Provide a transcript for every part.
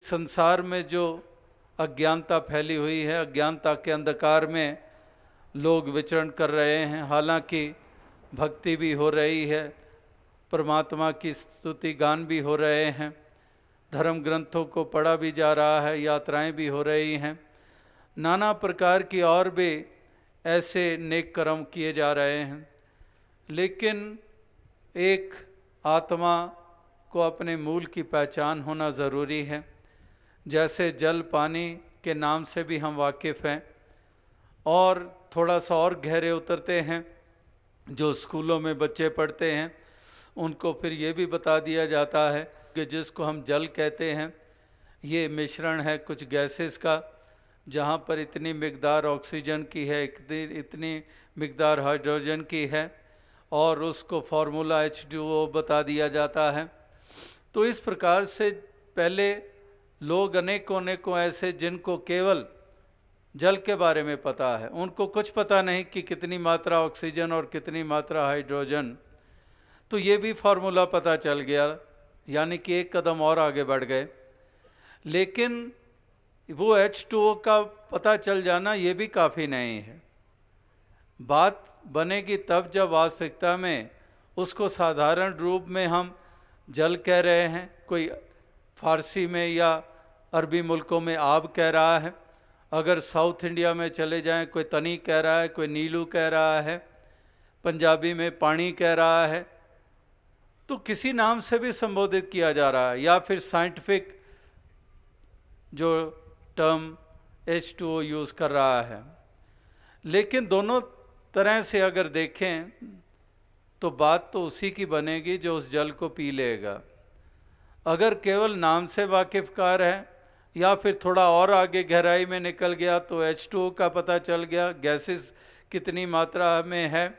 संसार में जो अज्ञानता फैली हुई है, अज्ञानता के अंधकार में लोग विचरण कर रहे हैं। हालांकि भक्ति भी हो रही है, परमात्मा की स्तुति गान भी हो रहे हैं, धर्म ग्रंथों को पढ़ा भी जा रहा है, यात्राएं भी हो रही हैं, नाना प्रकार की और भी ऐसे नेक कर्म किए जा रहे हैं। लेकिन एक आत्मा को अपने मूल की पहचान होना ज़रूरी है। जैसे जल पानी के नाम से भी हम वाकिफ़ हैं, और थोड़ा सा और गहरे उतरते हैं, जो स्कूलों में बच्चे पढ़ते हैं उनको फिर ये भी बता दिया जाता है कि जिसको हम जल कहते हैं ये मिश्रण है कुछ गैसेस का, जहाँ पर इतनी मिकदार ऑक्सीजन की है, इतनी मिकदार हाइड्रोजन की है, और उसको फार्मूला H2O बता दिया जाता है। तो इस प्रकार से पहले लोग अनेकों ऐसे जिनको केवल जल के बारे में पता है, उनको कुछ पता नहीं कि कितनी मात्रा ऑक्सीजन और कितनी मात्रा हाइड्रोजन, तो ये भी फार्मूला पता चल गया, यानी कि एक कदम और आगे बढ़ गए। लेकिन वो H2O का पता चल जाना ये भी काफ़ी नहीं है। बात बनेगी तब जब वास्तविकता में उसको साधारण रूप में हम जल कह रहे हैं, कोई फारसी में या अरबी मुल्कों में आब कह रहा है, अगर साउथ इंडिया में चले जाएं कोई तनी कह रहा है, कोई नीलू कह रहा है, पंजाबी में पानी कह रहा है, तो किसी नाम से भी संबोधित किया जा रहा है, या फिर साइंटिफिक जो टर्म H2O यूज़ कर रहा है। लेकिन दोनों तरह से अगर देखें तो बात तो उसी की बनेगी जो उस जल को पी लेगा। अगर केवल नाम से वाकिफ़कार है या फिर थोड़ा और आगे गहराई में निकल गया तो H2O का पता चल गया, गैसेस कितनी मात्रा में है।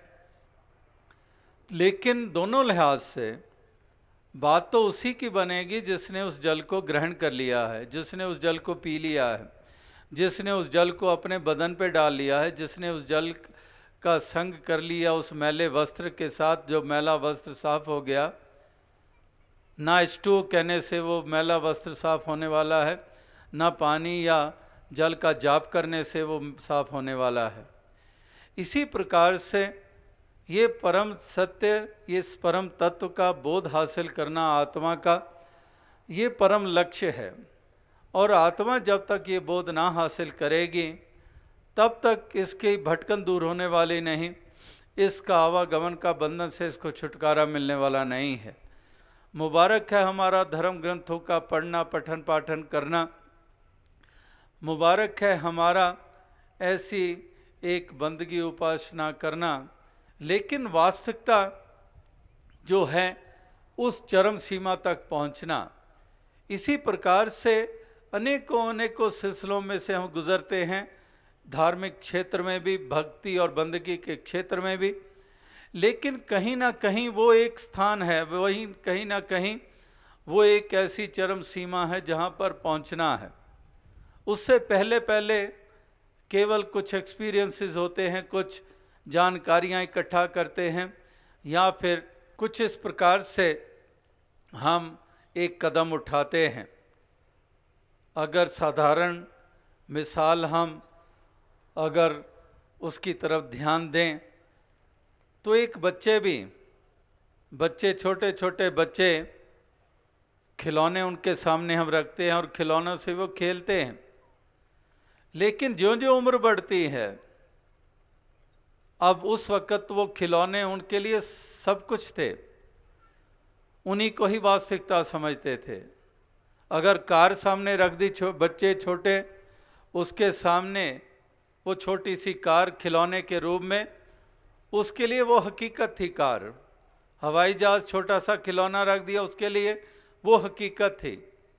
लेकिन दोनों लिहाज से बात तो उसी की बनेगी जिसने उस जल को ग्रहण कर लिया है, जिसने उस जल को पी लिया है, जिसने उस जल को अपने बदन पे डाल लिया है, जिसने उस जल का संग कर लिया उस मैले वस्त्र के साथ, जो मैला वस्त्र साफ हो गया। ना H2O कहने से वो मैला वस्त्र साफ होने वाला है, ना पानी या जल का जाप करने से वो साफ होने वाला है। इसी प्रकार से ये परम सत्य, इस परम तत्व का बोध हासिल करना आत्मा का ये परम लक्ष्य है। और आत्मा जब तक ये बोध ना हासिल करेगी तब तक इसकी भटकन दूर होने वाली नहीं, इसका आवागमन का बंधन से इसको छुटकारा मिलने वाला नहीं है। मुबारक है हमारा धर्म ग्रंथों का पढ़ना, पठन पाठन करना, मुबारक है हमारा ऐसी एक बंदगी उपासना करना। लेकिन वास्तविकता जो है उस चरम सीमा तक पहुंचना, इसी प्रकार से अनेकों सिलसिलों में से हम गुजरते हैं, धार्मिक क्षेत्र में भी, भक्ति और बंदगी के क्षेत्र में भी। लेकिन कहीं ना कहीं वो एक स्थान है, वहीं कहीं ना कहीं वो एक ऐसी चरम सीमा है जहाँ पर पहुँचना है। उससे पहले पहले केवल कुछ एक्सपीरियंसेस होते हैं, कुछ जानकारियाँ इकट्ठा करते हैं, या फिर कुछ इस प्रकार से हम एक कदम उठाते हैं। अगर साधारण मिसाल हम अगर उसकी तरफ ध्यान दें तो एक बच्चे छोटे छोटे बच्चे, खिलौने उनके सामने हम रखते हैं और खिलौनों से वो खेलते हैं। लेकिन ज्यों ज्यों उम्र बढ़ती है, अब उस वक़्त वो खिलौने उनके लिए सब कुछ थे, उन्हीं को ही वास्तविकता समझते थे। अगर कार सामने रख दी बच्चे छोटे, उसके सामने वो छोटी सी कार खिलौने के रूप में, उसके लिए वो हकीकत थी कार। हवाई जहाज़ छोटा सा खिलौना रख दिया, उसके लिए वो हकीकत थी।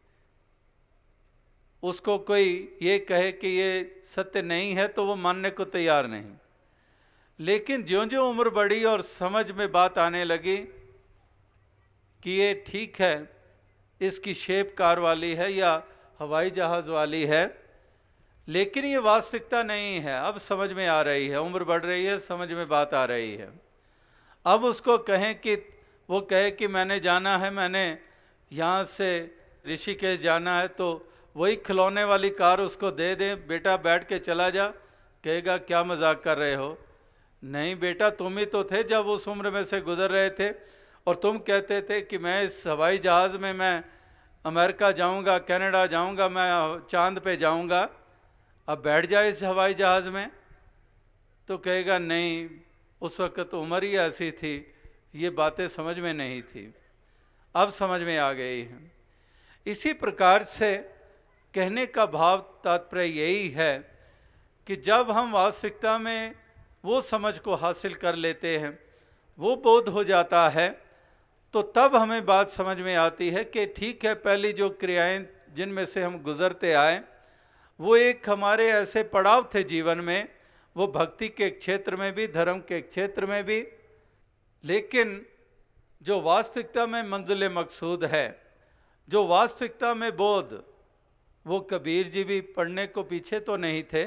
उसको कोई ये कहे कि ये सत्य नहीं है तो वो मानने को तैयार नहीं। लेकिन ज्यों ज्यों उम्र बढ़ी और समझ में बात आने लगी कि ये ठीक है, इसकी शेप कार वाली है या हवाई जहाज़ वाली है, लेकिन ये वास्तविकता नहीं है, अब समझ में आ रही है, उम्र बढ़ रही है, समझ में बात आ रही है। अब उसको कहें कि वो कहे कि मैंने जाना है, मैंने यहाँ से ऋषिकेश जाना है, तो वही खिलौने वाली कार उसको दे दें, बेटा बैठ के चला जा, कहेगा क्या मजाक कर रहे हो? नहीं बेटा, तुम ही तो थे जब उस उम्र में से गुजर रहे थे, और तुम कहते थे कि मैं इस हवाई जहाज़ में मैं अमेरिका जाऊंगा, कनाडा जाऊंगा, मैं चांद पे जाऊंगा, अब बैठ जाए इस हवाई जहाज़ में। तो कहेगा नहीं, उस वक्त उम्र ही ऐसी थी, ये बातें समझ में नहीं थी, अब समझ में आ गई हैं। इसी प्रकार से कहने का भाव तात्पर्य यही है कि जब हम वास्तविकता में वो समझ को हासिल कर लेते हैं, वो बोध हो जाता है, तो तब हमें बात समझ में आती है कि ठीक है, पहली जो क्रियाएं जिनमें से हम गुजरते आए, वो एक हमारे ऐसे पड़ाव थे जीवन में, वो भक्ति के क्षेत्र में भी, धर्म के क्षेत्र में भी, लेकिन जो वास्तविकता में मंजिल मकसूद है, जो वास्तविकता में बोध, वो कबीर जी भी पढ़ने को पीछे तो नहीं थे,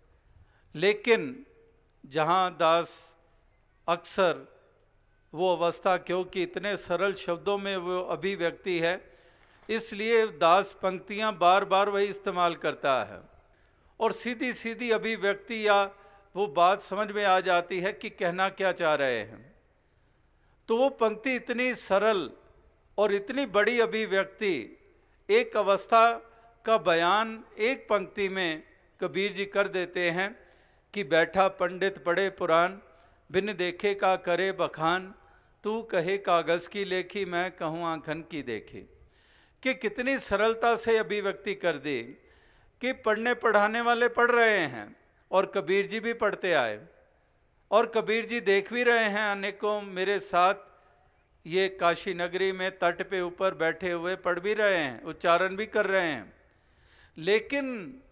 लेकिन जहाँ दास अक्सर वो अवस्था, क्योंकि इतने सरल शब्दों में वो अभिव्यक्ति है, इसलिए दास पंक्तियाँ बार बार वही इस्तेमाल करता है और सीधी सीधी अभिव्यक्ति या वो बात समझ में आ जाती है कि कहना क्या चाह रहे हैं। तो वो पंक्ति इतनी सरल और इतनी बड़ी अभिव्यक्ति, एक अवस्था का बयान एक पंक्ति में कबीर जी कर देते हैं कि बैठा पंडित पढ़े पुराण, बिन देखे का करे बखान, तू कहे कागज़ की लेखी, मैं कहूँ आंखन की देखी। कि कितनी सरलता से अभिव्यक्ति कर दी कि पढ़ने पढ़ाने वाले पढ़ रहे हैं और कबीर जी भी पढ़ते आए, और कबीर जी देख भी रहे हैं अनेकों मेरे साथ, ये काशी नगरी में तट पे ऊपर बैठे हुए पढ़ भी रहे हैं, उच्चारण भी कर रहे हैं, लेकिन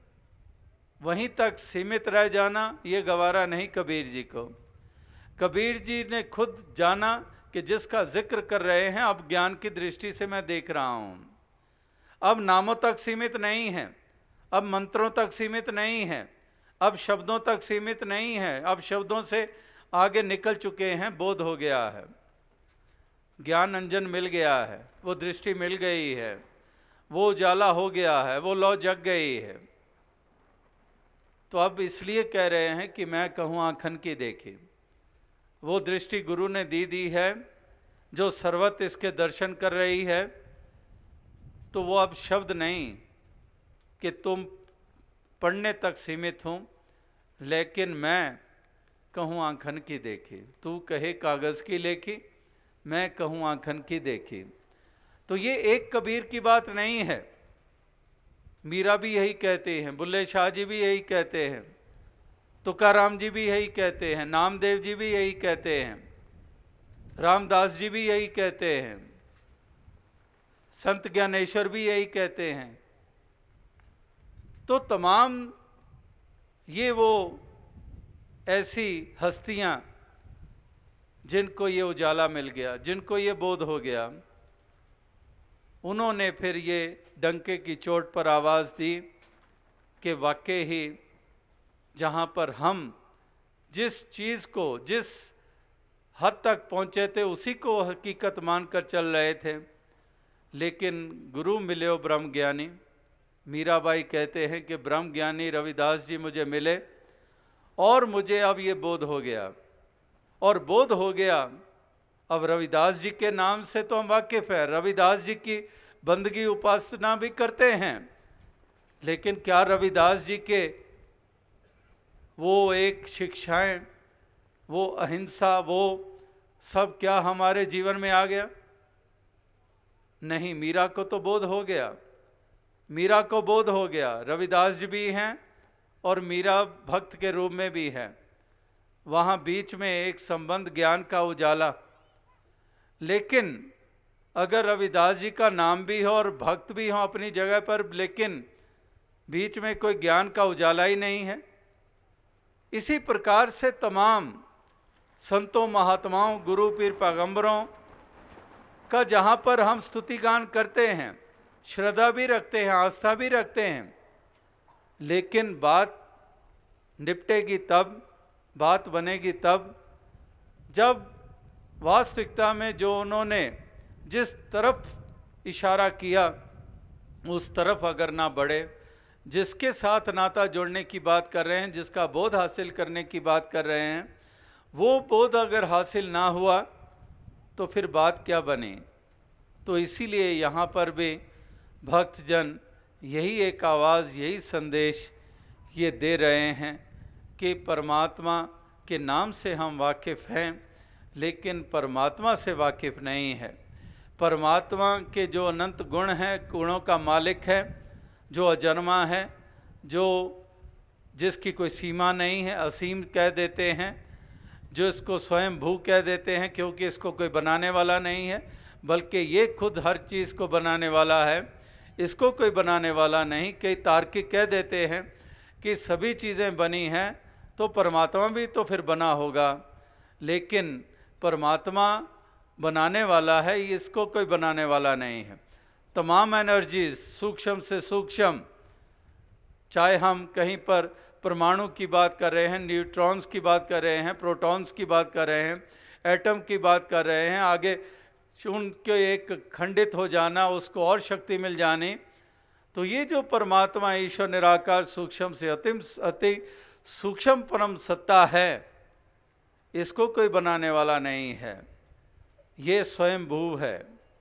वहीं तक सीमित रह जाना ये गवारा नहीं कबीर जी को। कबीर जी ने खुद जाना कि जिसका जिक्र कर रहे हैं, अब ज्ञान की दृष्टि से मैं देख रहा हूँ, अब नामों तक सीमित नहीं है, अब मंत्रों तक सीमित नहीं है, अब शब्दों तक सीमित नहीं है, अब शब्दों से आगे निकल चुके हैं, बोध हो गया है, ज्ञान अंजन मिल गया है, वो दृष्टि मिल गई है, वो उजाला हो गया है, वो लौ जग गई है। तो अब इसलिए कह रहे हैं कि मैं कहूँ आँखन की देखी, वो दृष्टि गुरु ने दी है जो सर्वत इसके दर्शन कर रही है। तो वो अब शब्द नहीं कि तुम पढ़ने तक सीमित हूँ, लेकिन मैं कहूँ आँखन की देखी, तू कहे कागज़ की लेखी, मैं कहूँ आँखन की देखी। तो ये एक कबीर की बात नहीं है, मीरा भी यही कहते हैं, बुल्ले शाह जी भी यही कहते हैं, तुकाराम जी भी यही कहते हैं, नामदेव जी भी यही कहते हैं, रामदास जी भी यही कहते हैं, संत ज्ञानेश्वर भी यही कहते हैं। तो तमाम ये वो ऐसी हस्तियां जिनको ये उजाला मिल गया, जिनको ये बोध हो गया, उन्होंने फिर ये डंके की चोट पर आवाज़ दी कि वाकई ही जहाँ पर हम जिस चीज़ को, जिस हद तक पहुँचे थे, उसी को हकीकत मानकर चल रहे थे, लेकिन गुरु मिले ब्रह्म ज्ञानी। मीराबाई कहते हैं कि ब्रह्म ज्ञानी रविदास जी मुझे मिले और मुझे अब ये बोध हो गया, और बोध हो गया। अब रविदास जी के नाम से तो हम वाकिफ़ हैं, रविदास जी की बंदगी उपासना भी करते हैं, लेकिन क्या रविदास जी के वो एक शिक्षाएं, वो अहिंसा, वो सब क्या हमारे जीवन में आ गया? नहीं, मीरा को तो बोध हो गया, मीरा को बोध हो गया, रविदास जी भी हैं और मीरा भक्त के रूप में भी है, वहाँ बीच में एक संबंध ज्ञान का उजाला। लेकिन अगर रविदास जी का नाम भी हो और भक्त भी हो अपनी जगह पर, लेकिन बीच में कोई ज्ञान का उजाला ही नहीं है। इसी प्रकार से तमाम संतों, महात्माओं, गुरु, पीर, पैगंबरों का जहाँ पर हम स्तुतिगान करते हैं, श्रद्धा भी रखते हैं, आस्था भी रखते हैं, लेकिन बात निपटेगी तब, बात बनेगी तब जब वास्तविकता में जो उन्होंने जिस तरफ इशारा किया उस तरफ अगर ना बढ़े, जिसके साथ नाता जोड़ने की बात कर रहे हैं, जिसका बोध हासिल करने की बात कर रहे हैं, वो बोध अगर हासिल ना हुआ तो फिर बात क्या बनी। तो इसीलिए यहाँ पर भी भक्तजन यही एक आवाज़, यही संदेश ये दे रहे हैं कि परमात्मा के नाम से हम वाकिफ़ हैं, लेकिन परमात्मा से वाकिफ़ नहीं है। परमात्मा के जो अनंत गुण हैं, गुणों का मालिक है, जो अजन्मा है, जो जिसकी कोई सीमा नहीं है, असीम कह देते हैं, जो इसको स्वयं भू कह देते हैं क्योंकि इसको कोई बनाने वाला नहीं है, बल्कि ये खुद हर चीज़ को बनाने वाला है, इसको कोई बनाने वाला नहीं। कई तार्किक कह देते हैं कि सभी चीज़ें बनी हैं तो परमात्मा भी तो फिर बना होगा, लेकिन परमात्मा बनाने वाला है, इसको कोई बनाने वाला नहीं है। तमाम एनर्जीज सूक्ष्म से सूक्ष्म, चाहे हम कहीं पर परमाणु की बात कर रहे हैं, न्यूट्रॉन्स की बात कर रहे हैं, प्रोटॉन्स की बात कर रहे हैं, एटम की बात कर रहे हैं, आगे उनके एक खंडित हो जाना, उसको और शक्ति मिल जानी, तो ये जो परमात्मा ईश्वर निराकार सूक्ष्म से अति सूक्ष्म परम सत्ता है, इसको कोई बनाने वाला नहीं है। ये स्वयं भू है,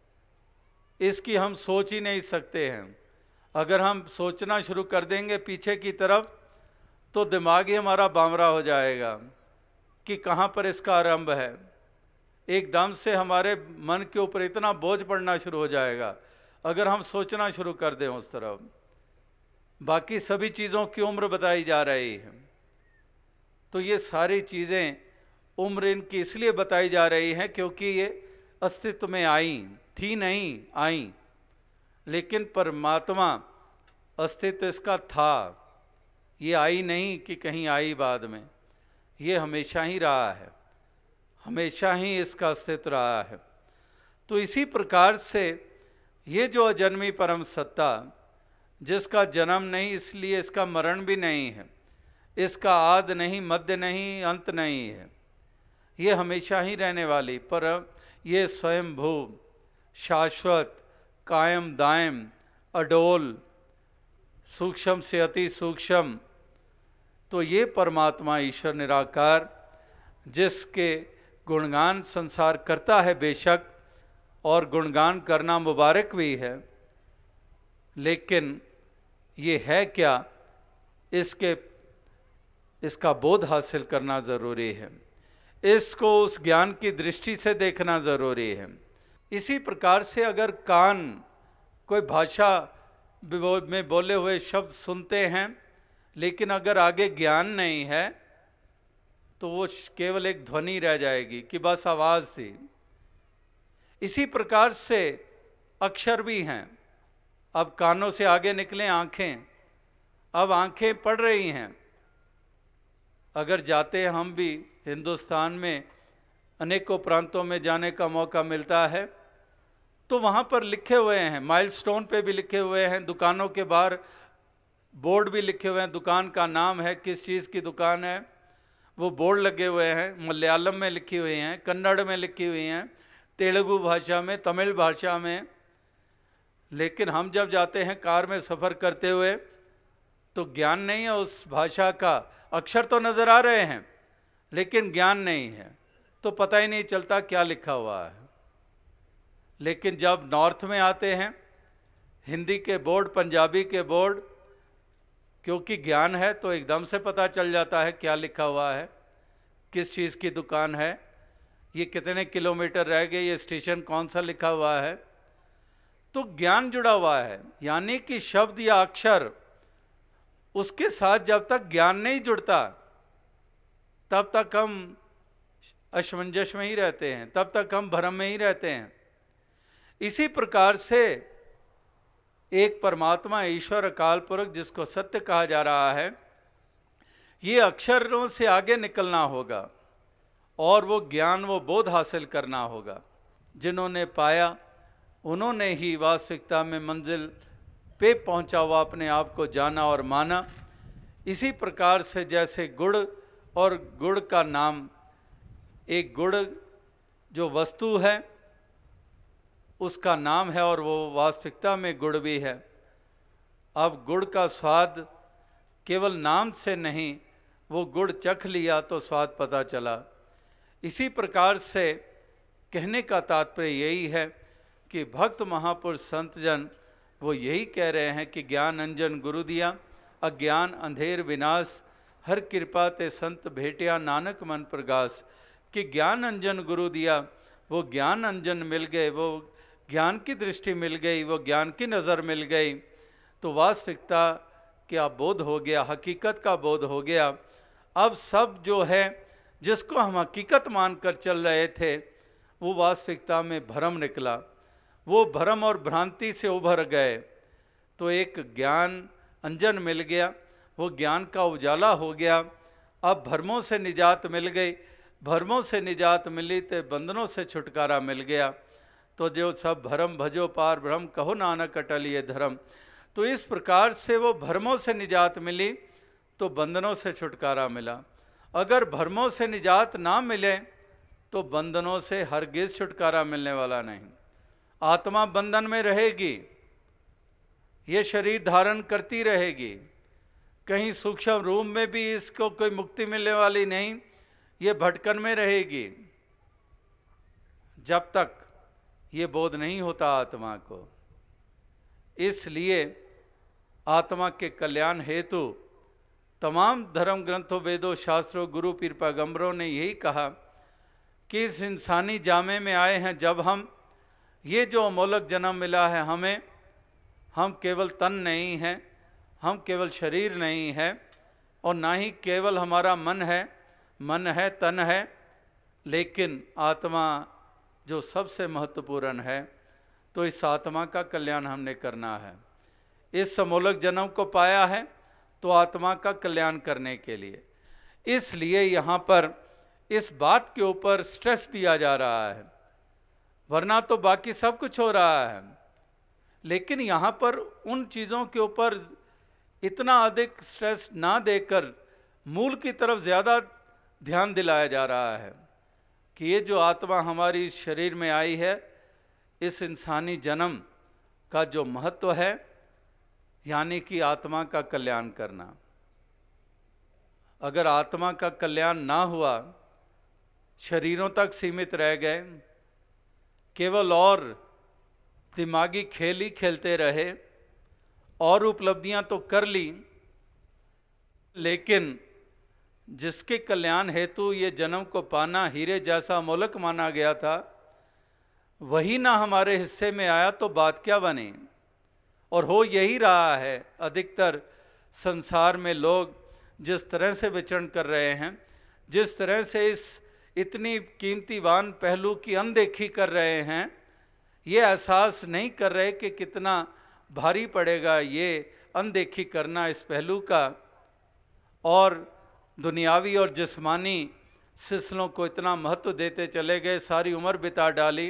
इसकी हम सोच ही नहीं सकते हैं। अगर हम सोचना शुरू कर देंगे पीछे की तरफ तो दिमाग ही हमारा बावरा हो जाएगा कि कहाँ पर इसका आरंभ है। एकदम से हमारे मन के ऊपर इतना बोझ पड़ना शुरू हो जाएगा अगर हम सोचना शुरू कर दें उस तरफ। बाकी सभी चीज़ों की उम्र बताई जा रही है, तो ये सारी चीज़ें उम्र इनकी इसलिए बताई जा रही हैं क्योंकि ये अस्तित्व में आई थी, नहीं आई, लेकिन परमात्मा अस्तित्व इसका था, ये आई नहीं कि कहीं आई बाद में, ये हमेशा ही रहा है, हमेशा ही इसका अस्तित्व रहा है। तो इसी प्रकार से ये जो अजन्मी परम सत्ता, जिसका जन्म नहीं इसलिए इसका मरण भी नहीं है, इसका आद नहीं, मध्य नहीं, अंत नहीं है, ये हमेशा ही रहने वाली परम, ये स्वयंभू, शाश्वत, कायम दायम, अडोल, सूक्ष्म से अति सूक्ष्म, तो ये परमात्मा ईश्वर निराकार, जिसके गुणगान संसार करता है बेशक, और गुणगान करना मुबारक भी है, लेकिन ये है क्या, इसका बोध हासिल करना ज़रूरी है, इसको उस ज्ञान की दृष्टि से देखना ज़रूरी है। इसी प्रकार से अगर कान कोई भाषा में बोले हुए शब्द सुनते हैं, लेकिन अगर आगे ज्ञान नहीं है तो वो केवल एक ध्वनि रह जाएगी कि बस आवाज़ थी। इसी प्रकार से अक्षर भी हैं। अब कानों से आगे निकलें आँखें, अब आँखें पढ़ रही हैं। अगर जाते हैं हम भी, हिंदुस्तान में अनेकों प्रांतों में जाने का मौका मिलता है, तो वहाँ पर लिखे हुए हैं, माइलस्टोन पे भी लिखे हुए हैं, दुकानों के बाहर बोर्ड भी लिखे हुए हैं, दुकान का नाम है, किस चीज़ की दुकान है, वो बोर्ड लगे हुए हैं, मलयालम में लिखी हुई हैं, कन्नड़ में लिखी हुई हैं, तेलुगु भाषा में, तमिल भाषा में। लेकिन हम जब जाते हैं कार में सफ़र करते हुए तो ज्ञान नहीं है उस भाषा का, अक्षर तो नज़र आ रहे हैं लेकिन ज्ञान नहीं है, तो पता ही नहीं चलता क्या लिखा हुआ है। लेकिन जब नॉर्थ में आते हैं, हिंदी के बोर्ड, पंजाबी के बोर्ड, क्योंकि ज्ञान है तो एकदम से पता चल जाता है क्या लिखा हुआ है, किस चीज़ की दुकान है, ये कितने किलोमीटर रह गए, ये स्टेशन कौन सा लिखा हुआ है। तो ज्ञान जुड़ा हुआ है, यानी कि शब्द या अक्षर, उसके साथ जब तक ज्ञान नहीं जुड़ता तब तक हम असमंजस में ही रहते हैं, तब तक हम भ्रम में ही रहते हैं। इसी प्रकार से एक परमात्मा ईश्वर अकाल पुरख, जिसको सत्य कहा जा रहा है, ये अक्षरों से आगे निकलना होगा और वो ज्ञान, वो बोध हासिल करना होगा। जिन्होंने पाया उन्होंने ही वास्तविकता में मंजिल पे पहुंचा हुआ अपने आप को जाना और माना। इसी प्रकार से जैसे गुड़, और गुड़ का नाम, एक गुड़ जो वस्तु है उसका नाम है और वो वास्तविकता में गुड़ भी है, अब गुड़ का स्वाद केवल नाम से नहीं, वो गुड़ चख लिया तो स्वाद पता चला। इसी प्रकार से कहने का तात्पर्य यही है कि भक्त महापुरुष संत जन वो यही कह रहे हैं कि ज्ञान अंजन गुरु दिया, अज्ञान अंधेर विनाश, हर कृपा ते संत भेटिया नानक मन प्रगास। कि ज्ञान अंजन गुरु दिया, वो ज्ञान अंजन मिल गए, वो ज्ञान की दृष्टि मिल गई, वो ज्ञान की नज़र मिल गई, तो वास्तविकता क्या बोध हो गया, हकीकत का बोध हो गया। अब सब जो है जिसको हम हकीकत मानकर चल रहे थे वो वास्तविकता में भ्रम निकला, वो भ्रम और भ्रांति से उभर गए। तो एक ज्ञान अंजन मिल गया, वो ज्ञान का उजाला हो गया। अब भ्रमों से निजात मिल गई, भ्रमों से निजात मिली तो बंधनों से छुटकारा मिल गया। तो जो सब भरम भजो पार ब्रह्म, कहो नानक अटल ये धर्म। तो इस प्रकार से वो भ्रमों से निजात मिली तो बंधनों से छुटकारा मिला। अगर भ्रमों से निजात ना मिले तो बंधनों से हरगिज छुटकारा मिलने वाला नहीं। आत्मा बंधन में रहेगी, ये शरीर धारण करती रहेगी, कहीं सूक्ष्म रूप में भी इसको कोई मुक्ति मिलने वाली नहीं, ये भटकन में रहेगी जब तक ये बोध नहीं होता आत्मा को। इसलिए आत्मा के कल्याण हेतु तमाम धर्म ग्रंथों, वेदों, शास्त्रों, गुरु पीर पैगंबरों ने यही कहा कि इस इंसानी जामे में आए हैं जब हम, ये जो अमोलक जन्म मिला है हमें, हम केवल तन नहीं हैं, हम केवल शरीर नहीं है, और ना ही केवल हमारा मन है, तन है, लेकिन आत्मा जो सबसे महत्वपूर्ण है। तो इस आत्मा का कल्याण हमने करना है। इस अमोलक जन्म को पाया है तो आत्मा का कल्याण करने के लिए, इसलिए यहाँ पर इस बात के ऊपर स्ट्रेस दिया जा रहा है, वरना तो बाकी सब कुछ हो रहा है, लेकिन यहाँ पर उन चीज़ों के ऊपर इतना अधिक स्ट्रेस ना देकर मूल की तरफ ज़्यादा ध्यान दिलाया जा रहा है कि ये जो आत्मा हमारी शरीर में आई है, इस इंसानी जन्म का जो महत्व है, यानी कि आत्मा का कल्याण करना। अगर आत्मा का कल्याण ना हुआ, शरीरों तक सीमित रह गए, केवल और दिमागी खेल ही खेलते रहे, और उपलब्धियां तो कर ली, लेकिन जिसके कल्याण हेतु ये जन्म को पाना हीरे जैसा अमोलक माना गया था, वही ना हमारे हिस्से में आया तो बात क्या बनी। और हो यही रहा है। अधिकतर संसार में लोग जिस तरह से विचरण कर रहे हैं, जिस तरह से इस इतनी कीमतीवान पहलू की अनदेखी कर रहे हैं, ये एहसास नहीं कर रहे कि कितना भारी पड़ेगा ये अनदेखी करना इस पहलू का, और दुनियावी और जिस्मानी सिलसिलों को इतना महत्व देते चले गए, सारी उम्र बिता डाली,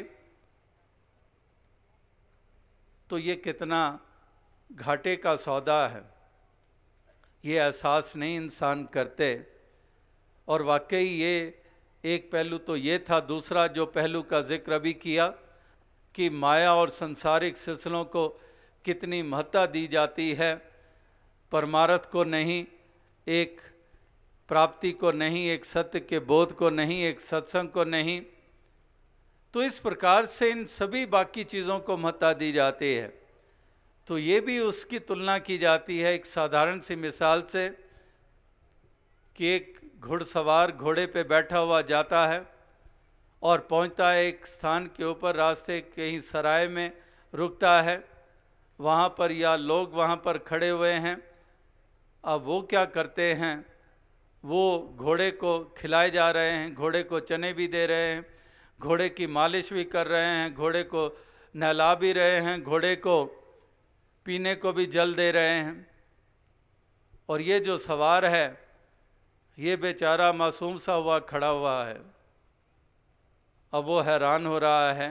तो ये कितना घाटे का सौदा है, ये एहसास नहीं इंसान करते। और वाकई ये एक पहलू तो ये था। दूसरा जो पहलू का जिक्र अभी किया कि माया और संसारिक सिलसिलों को कितनी महत्ता दी जाती है, परमार्थ को नहीं, एक प्राप्ति को नहीं, एक सत्य के बोध को नहीं, एक सत्संग को नहीं। तो इस प्रकार से इन सभी बाकी चीज़ों को महत्ता दी जाती है। तो ये भी उसकी तुलना की जाती है एक साधारण सी मिसाल से कि एक घुड़सवार घोड़े पे बैठा हुआ जाता है और पहुंचता है एक स्थान के ऊपर, रास्ते कहीं सराय में रुकता है, वहाँ पर या लोग वहाँ पर खड़े हुए हैं। अब वो क्या करते हैं, वो घोड़े को खिलाए जा रहे हैं, घोड़े को चने भी दे रहे हैं, घोड़े की मालिश भी कर रहे हैं, घोड़े को नहला भी रहे हैं, घोड़े को पीने को भी जल दे रहे हैं। और ये जो सवार है, ये बेचारा मासूम सा हुआ खड़ा हुआ है। अब वो हैरान हो रहा है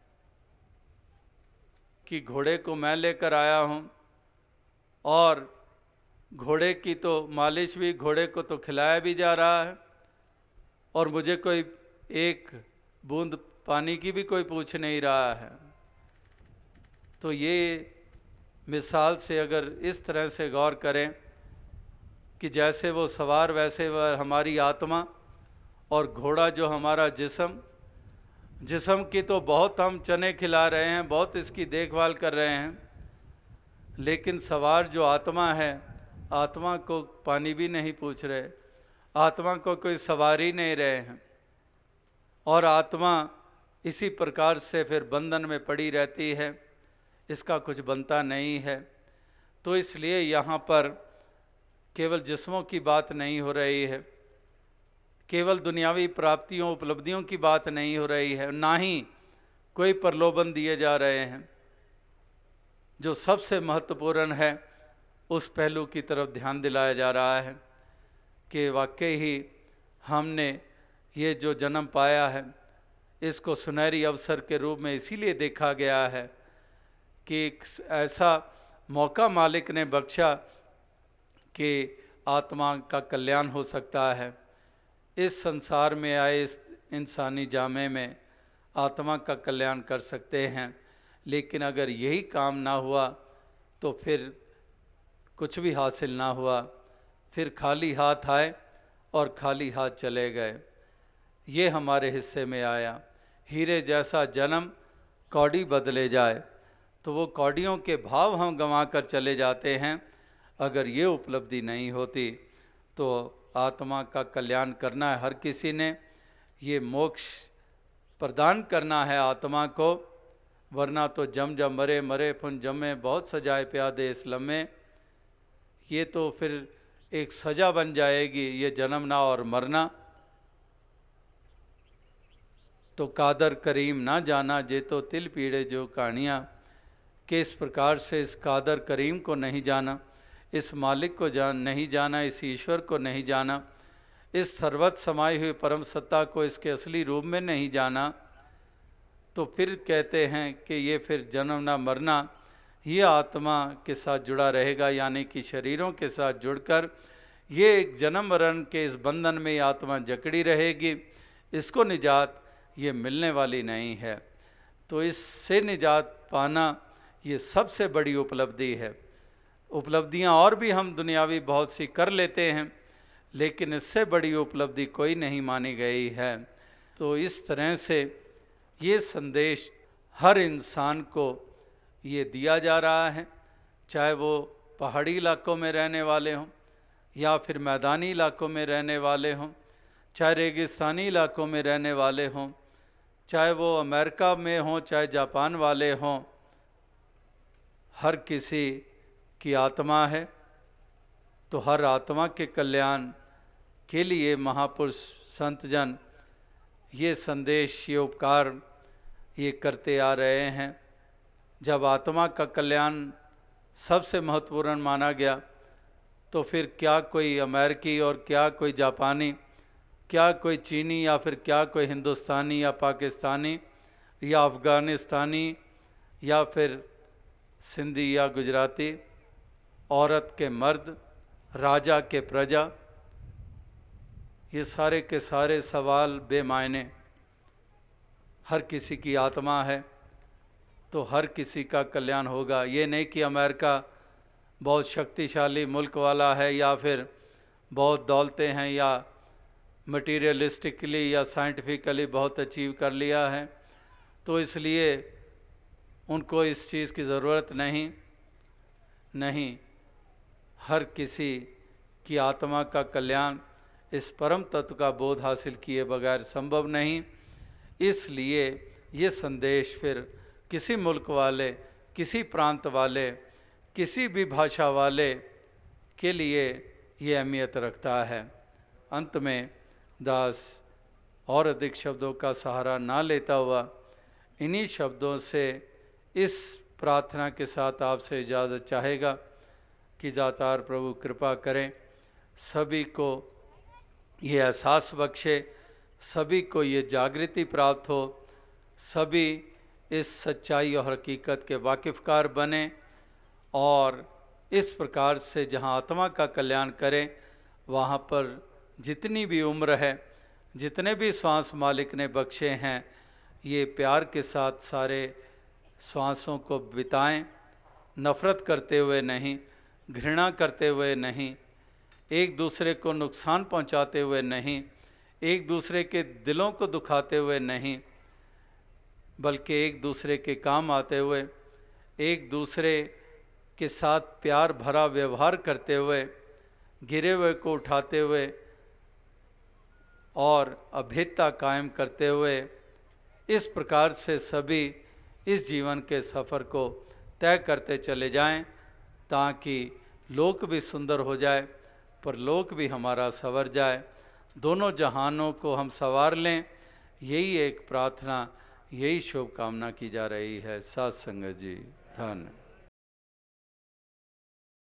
कि घोड़े को मैं लेकर आया हूँ और घोड़े की तो मालिश भी, घोड़े को तो खिलाया भी जा रहा है, और मुझे कोई एक बूंद पानी की भी कोई पूछ नहीं रहा है। तो ये मिसाल से अगर इस तरह से गौर करें कि जैसे वो सवार वैसे वह हमारी आत्मा, और घोड़ा जो हमारा जिस्म की तो बहुत हम चने खिला रहे हैं, बहुत इसकी देखभाल कर रहे हैं, लेकिन सवार जो आत्मा है, आत्मा को पानी भी नहीं पूछ रहे, आत्मा को कोई सवारी नहीं रहे हैं, और आत्मा इसी प्रकार से फिर बंधन में पड़ी रहती है, इसका कुछ बनता नहीं है। तो इसलिए यहाँ पर केवल जिस्मों की बात नहीं हो रही है, केवल दुनियावी प्राप्तियों उपलब्धियों की बात नहीं हो रही है, ना ही कोई प्रलोभन दिए जा रहे हैं। जो सबसे महत्वपूर्ण है उस पहलू की तरफ ध्यान दिलाया जा रहा है कि वाकई ही हमने ये जो जन्म पाया है इसको सुनहरी अवसर के रूप में इसीलिए देखा गया है कि एक ऐसा मौका मालिक ने बख्शा कि आत्मा का कल्याण हो सकता है। इस संसार में आए इस इंसानी जामे में आत्मा का कल्याण कर सकते हैं, लेकिन अगर यही काम ना हुआ तो फिर कुछ भी हासिल ना हुआ, फिर खाली हाथ आए और खाली हाथ चले गए। ये हमारे हिस्से में आया। हीरे जैसा जन्म कौड़ी बदले जाए, तो वो कौड़ियों के भाव हम गंवा कर चले जाते हैं। अगर ये उपलब्धि नहीं होती तो आत्मा का कल्याण करना है हर किसी ने, ये मोक्ष प्रदान करना है आत्मा को, वरना तो जम जम मरे मरे पुन जमे, बहुत सजाए प्यादे इस लम्हे। ये तो फिर एक सजा बन जाएगी ये जन्मना और मरना। तो कादर करीम ना जाना जे तो तिल पीड़े जो कहानियाँ, कि इस प्रकार से इस कादर करीम को नहीं जाना, इस मालिक को नहीं जाना, इस ईश्वर को नहीं जाना, इस सर्वत्र समाई हुई परम सत्ता को इसके असली रूप में नहीं जाना, तो फिर कहते हैं कि ये फिर जन्म ना मरना ये आत्मा के साथ जुड़ा रहेगा, यानी कि शरीरों के साथ जुड़कर ये एक जन्म मरण के इस बंधन में आत्मा जकड़ी रहेगी। इसको निजात ये मिलने वाली नहीं है। तो इससे निजात पाना ये सबसे बड़ी उपलब्धि है। उपलब्धियां और भी हम दुनियावी बहुत सी कर लेते हैं, लेकिन इससे बड़ी उपलब्धि कोई नहीं मानी गई है। तो इस तरह से ये संदेश हर इंसान को ये दिया जा रहा है, चाहे वो पहाड़ी इलाकों में रहने वाले हों या फिर मैदानी इलाकों में रहने वाले हों, चाहे रेगिस्तानी इलाकों में रहने वाले हों, चाहे वो अमेरिका में हों, चाहे जापान वाले हों, हर किसी की आत्मा है। तो हर आत्मा के कल्याण के लिए महापुरुष संत जन ये संदेश, ये उपकार ये करते आ रहे हैं। जब आत्मा का कल्याण सबसे महत्वपूर्ण माना गया, तो फिर क्या कोई अमेरिकी और क्या कोई जापानी, क्या कोई चीनी या फिर क्या कोई हिंदुस्तानी या पाकिस्तानी या अफ़गानिस्तानी या फिर सिंधी या गुजराती, औरत के मर्द, राजा के प्रजा, ये सारे के सारे सवाल बेमायने। हर किसी की आत्मा है तो हर किसी का कल्याण होगा। ये नहीं कि अमेरिका बहुत शक्तिशाली मुल्क वाला है या फिर बहुत दौलतें हैं या मटीरियलिस्टिकली या साइंटिफिकली बहुत अचीव कर लिया है, तो इसलिए उनको इस चीज़ की ज़रूरत नहीं। हर किसी की आत्मा का कल्याण इस परम तत्व का बोध हासिल किए बगैर संभव नहीं। इसलिए ये संदेश फिर किसी मुल्क वाले, किसी प्रांत वाले, किसी भी भाषा वाले के लिए ये अहमियत रखता है। अंत में दास और अधिक शब्दों का सहारा ना लेता हुआ इन्हीं शब्दों से इस प्रार्थना के साथ आपसे इजाज़त चाहेगा कि दातार प्रभु कृपा करें, सभी को ये एहसास बख्शे, सभी को ये जागृति प्राप्त हो, सभी इस सच्चाई और हकीकत के वाकिफ़कार बने और इस प्रकार से जहाँ आत्मा का कल्याण करें, वहाँ पर जितनी भी उम्र है, जितने भी श्वास मालिक ने बख्शे हैं, ये प्यार के साथ सारे श्वासों को बिताएं नफ़रत करते हुए नहीं, घृणा करते हुए नहीं, एक दूसरे को नुकसान पहुंचाते हुए नहीं, एक दूसरे के दिलों को दुखाते हुए नहीं, बल्कि एक दूसरे के काम आते हुए, एक दूसरे के साथ प्यार भरा व्यवहार करते हुए, गिरे हुए को उठाते हुए और अभेद्यता कायम करते हुए, इस प्रकार से सभी इस जीवन के सफ़र को तय करते चले जाएं, ताकि लोक भी सुंदर हो जाए, परलोक भी हमारा संवर जाए, दोनों जहानों को हम संवार लें। यही एक प्रार्थना, यही शुभकामना की जा रही है। साथ संगत जी, धन्य।